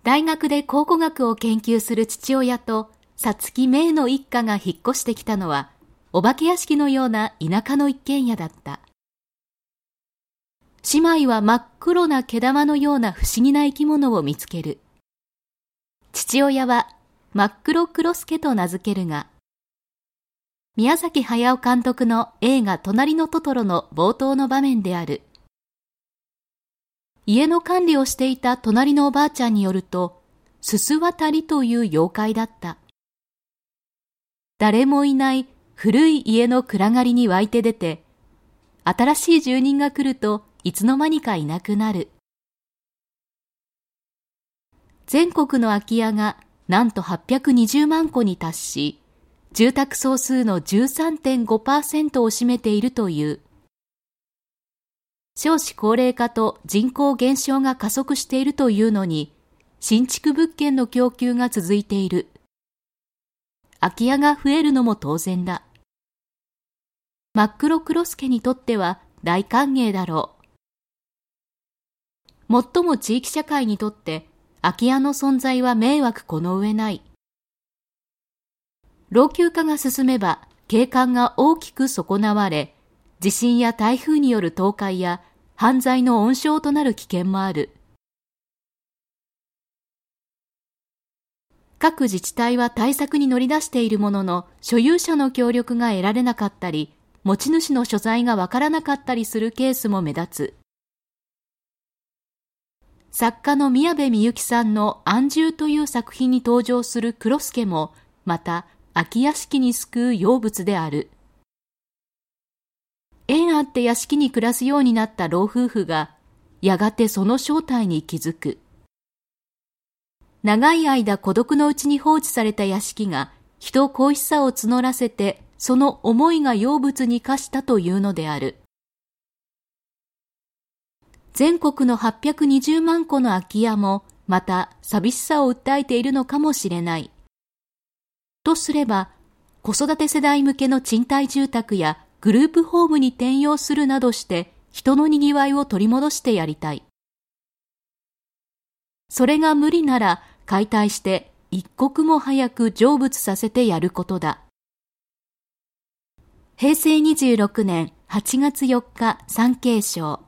大学で考古学を研究する父親とさつきめいの一家が引っ越してきたのは、お化け屋敷のような田舎の一軒家だった。姉妹は真っ黒な毛玉のような不思議な生き物を見つける。父親は真っ黒クロスケと名付けるが、宮崎駿監督の映画隣のトトロの冒頭の場面である。家の管理をしていた隣のおばあちゃんによると、すすわたりという妖怪だった。誰もいない古い家の暗がりに湧いて出て、新しい住人が来るといつの間にかいなくなる。全国の空き家がなんと820万戸に達し、住宅総数の 13.5% を占めているという。少子高齢化と人口減少が加速しているというのに、新築物件の供給が続いている。空き家が増えるのも当然だ。真っ黒クロスケにとっては大歓迎だろう。もっとも地域社会にとって空き家の存在は迷惑この上ない。老朽化が進めば景観が大きく損なわれ、地震や台風による倒壊や犯罪の温床となる危険もある。各自治体は対策に乗り出しているものの、所有者の協力が得られなかったり、持ち主の所在がわからなかったりするケースも目立つ。作家の宮部みゆきさんの安住という作品に登場する黒助も、また空き屋敷に救う妖物である。縁あって屋敷に暮らすようになった老夫婦が、やがてその正体に気づく。長い間孤独のうちに放置された屋敷が、人恋しさを募らせて、その思いが妖物に化したというのである。全国の820万戸の空き家も、また寂しさを訴えているのかもしれない。とすれば、子育て世代向けの賃貸住宅やグループホームに転用するなどして人のにぎわいを取り戻してやりたい。それが無理なら解体して一刻も早く成仏させてやることだ。平成26年8月4日産経省。